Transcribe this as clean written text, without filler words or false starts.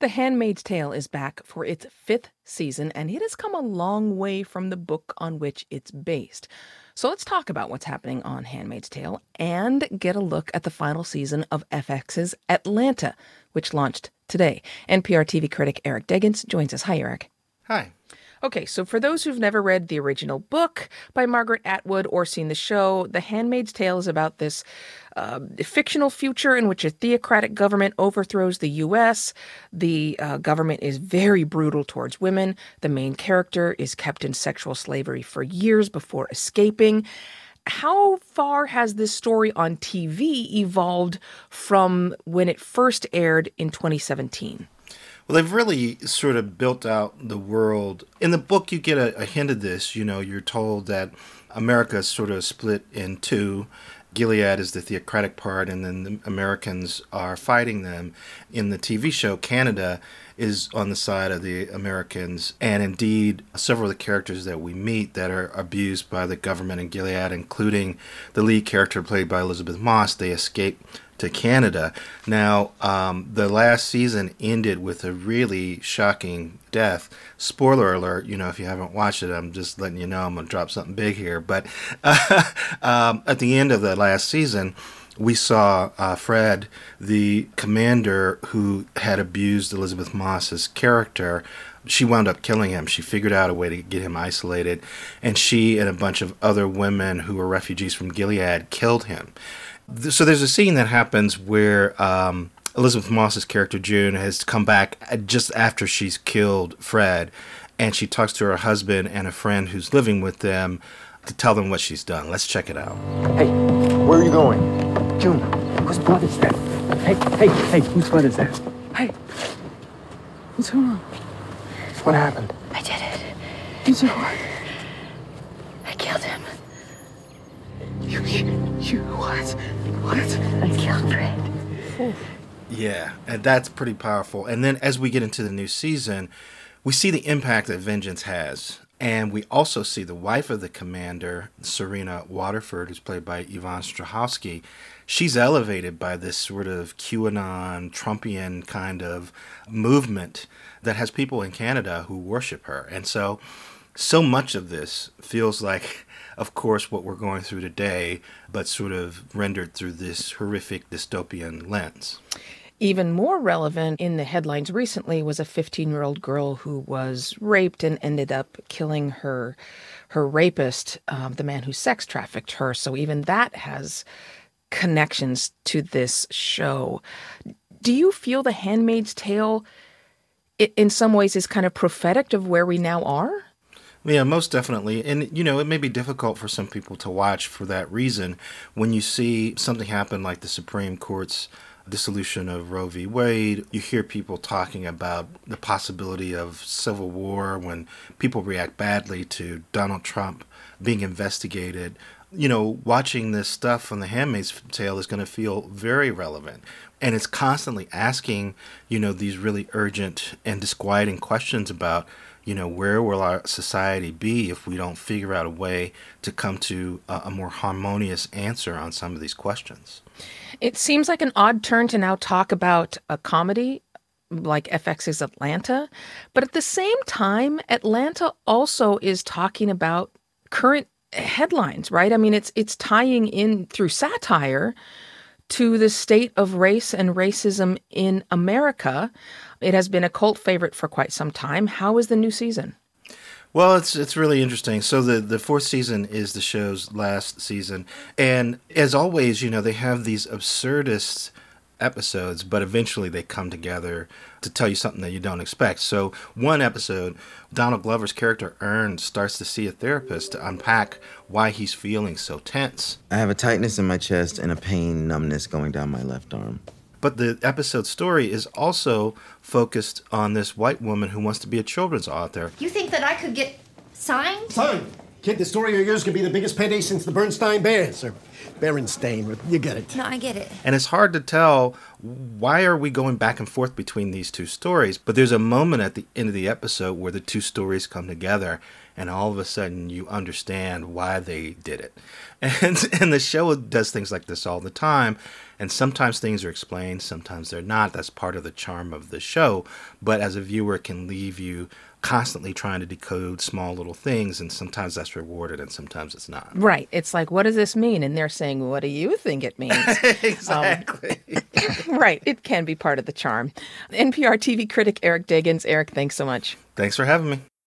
The Handmaid's Tale is back for its fifth season, and it has come a long way from the book on which it's based. So let's talk about what's happening on Handmaid's Tale and get a look at the final season of FX's Atlanta, which launched today. NPR TV critic Eric Deggans joins us. Hi, Eric. Hi. Okay, so for those who've never read the original book by Margaret Atwood or seen the show, The Handmaid's Tale is about this fictional future in which a theocratic government overthrows the U.S. The government is very brutal towards women. The main character is kept in sexual slavery for years before escaping. How far has this story on TV evolved from when it first aired in 2017? Well, they've really sort of built out the world. In the book, you get a hint of this. You know, you're told that America is sort of split in two. Gilead is the theocratic part, and then the Americans are fighting them. In the TV show, Canada is on the side of the Americans. And indeed, several of the characters that we meet that are abused by the government in Gilead, including the lead character played by Elizabeth Moss, they escape to Canada. Now, the last season ended with a really shocking death. Spoiler alert, you know, if you haven't watched it, I'm just letting you know I'm going to drop something big here. But at the end of the last season, we saw Fred, the commander who had abused Elizabeth Moss's character. She wound up killing him. She figured out a way to get him isolated. And she and a bunch of other women who were refugees from Gilead killed him. So there's a scene that happens where Elizabeth Moss's character, June, has come back just after she's killed Fred, and she talks to her husband and a friend who's living with them to tell them what she's done. Let's check it out. Hey, where are you going? June, whose blood is that? Hey, whose blood is that? Hey, what's going on? What happened? I did it. You did what? I killed him. You what? What? I killed Fred. Yeah, and that's pretty powerful. And then as we get into the new season, we see the impact that vengeance has. And we also see the wife of the commander, Serena Waterford, who's played by Yvonne Strahovski. She's elevated by this sort of QAnon, Trumpian kind of movement that has people in Canada who worship her. And so much of this feels like, of course, what we're going through today, but sort of rendered through this horrific dystopian lens. Even more relevant in the headlines recently was a 15-year-old girl who was raped and ended up killing her rapist, the man who sex trafficked her. So even that has connections to this show. Do you feel The Handmaid's Tale, in some ways, is kind of prophetic of where we now are? Yeah, most definitely. And, you know, it may be difficult for some people to watch for that reason. When you see something happen like the Supreme Court's dissolution of Roe v. Wade, you hear people talking about the possibility of civil war when people react badly to Donald Trump being investigated. You know, watching this stuff on The Handmaid's Tale is going to feel very relevant. And it's constantly asking, you know, these really urgent and disquieting questions about, you know, where will our society be if we don't figure out a way to come to a more harmonious answer on some of these questions? It seems like an odd turn to now talk about a comedy like FX's Atlanta. But at the same time, Atlanta also is talking about current headlines, right? I mean, it's tying in through satire to the state of race and racism in America. It has been a cult favorite for quite some time. How is the new season? Well, it's really interesting. So the fourth season is the show's last season. And as always, you know, they have these absurdist episodes, but eventually they come together to tell you something that you don't expect. So one episode, Donald Glover's character Ernst starts to see a therapist to unpack why he's feeling so tense. I have a tightness in my chest and a pain numbness going down my left arm. But the episode story is also focused on this white woman who wants to be a children's author. You think that I could get signed? Signed? Kid, the story of yours could be the biggest payday since the Bernstein Bears, or Berenstain, you get it. No, I get it. And it's hard to tell why are we going back and forth between these two stories? But there's a moment at the end of the episode where the two stories come together, and all of a sudden you understand why they did it. And the show does things like this all the time. And sometimes things are explained, sometimes they're not. That's part of the charm of the show. But as a viewer, it can leave you constantly trying to decode small little things, and sometimes that's rewarded and sometimes it's not. Right. It's like, what does this mean? And they're saying, what do you think it means? Exactly. Right. It can be part of the charm. NPR TV critic Eric Deggans. Eric, thanks so much. Thanks for having me.